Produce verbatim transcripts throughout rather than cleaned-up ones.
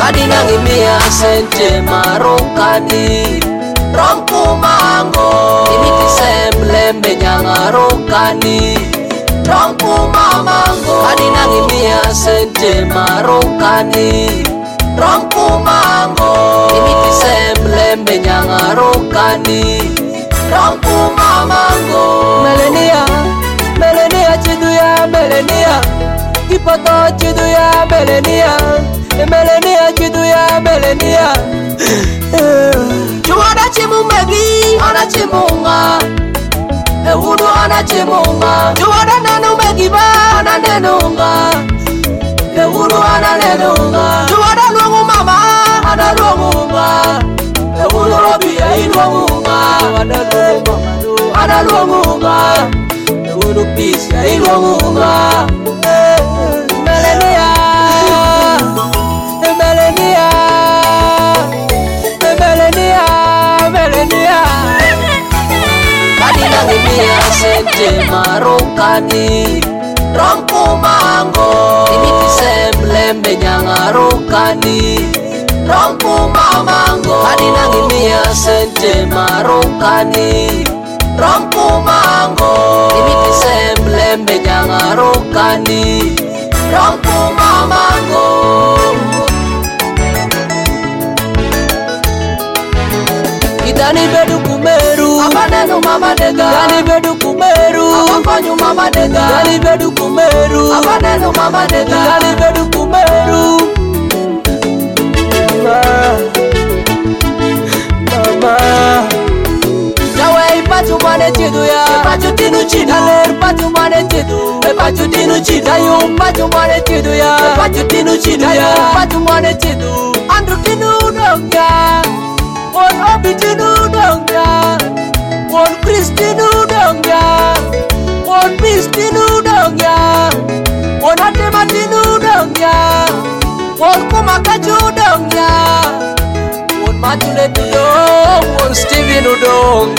Kadina ngimia sente marokani Rongku mango Imiti semlembe nyangarokani Rongku mamango Kadina ngimia sente marokani Rongku mango Imiti semlembe nyangarokani Rongku mamango Melenia, Melenia chiduya Melenia Kipoto chiduya Melenia Melenia chiduya Melenia Chuada chimumegi ana chimunga Ehudu ana chimunga Chuada nenu megiba ana nenunga Ehudu ana nenunga Chuada luongu mama ana luongunga Ehudu robi ya iluongunga Ana luongunga Ehudu peace ya iluongunga Melenia Melenia Melenia Melenia Kadina ngimia sente marokani Rongku mango Imiti semlembe nyangarokani Rongku mamango Kadina ngimia sente marokani Rongku mango Imiti semlembe nyangarokani Rongku mamango Idani bedu kumeru Abanenu mama nega Idani bedu kumeru Abafanyu mama nega Idani bedu kumeru Abanenu mama nega Idani bedu kumeru Mama Mama Jawe ipatu mane chidu ya Ipatu tinu chidu Dale ipatu mane chidu Ipatu tinu chidu Dayu ipatu mane chidu ya Ipatu tinu chidu ya Ipatu mane chidu Andru tinu dongya Won obi tinu dongya Won Kristinu dongya Won peace tinu dongya Won atema tinu dongya Won kumakaju dongya Won matule tudong Won Steven udong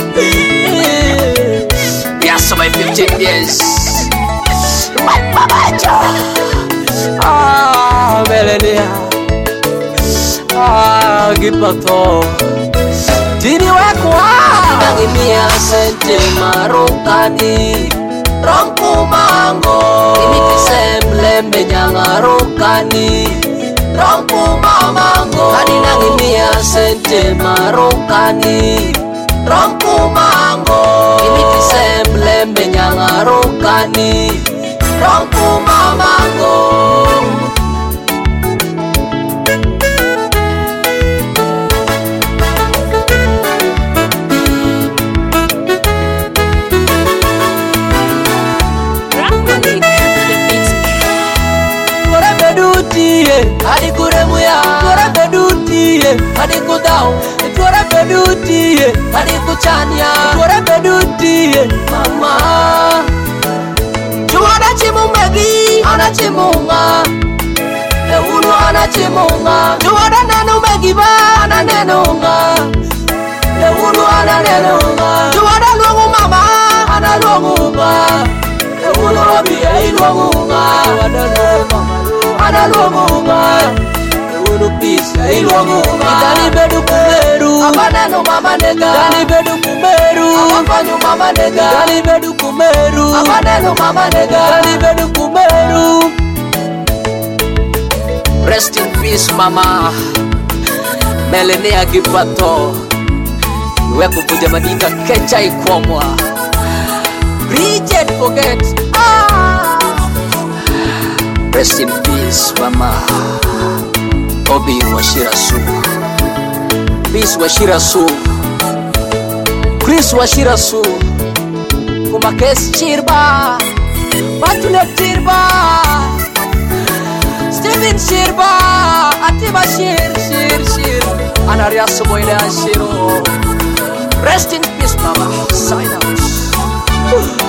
Biasa by fifteen years Mat babajo Ah Melenia Ah Gipato Tini wekwa Ngimia sente marokani Rongku mango Imiti semlembe nyangarokani Rongku mamango Kadina ngimia sente marokani Rongku mango Imiti semlembe nyangarokani Rongku mamango Adi kuremuya, tuara bedutie, adi kudau, tuara bedutie, adi kuchania, tuara bedutie, mama. Juada chimumegi, ana chimunga, eulu ana chimunga. Juada nenu megiba, ana nenunga, eulu ana nenunga. Juada luongu mama, ana luongunga, eulu robi ya iluongunga, ada luongunga. Ana luongunga Eulu peace ya iluongunga Idani bedu kumeru Abanenu mama nega Idani bedu kumeru Abafanyu mama nega Idani bedu kumeru Abanenu mama nega Idani bedu kumeru Rest in peace mama Melenia Gipato Iwe kupuja madika kecha ikwamwa Bridget forget Ah Rest in peace, mama. Obi Washirasu. Peace Washirasu. Chris Washirasu. Kumakes Chirba. Batulet Chirba. Steven Chirba. Atiba Shir, Shir, Shir. Anariasu Boyle Shiro. Rest in peace, mama. Sign out.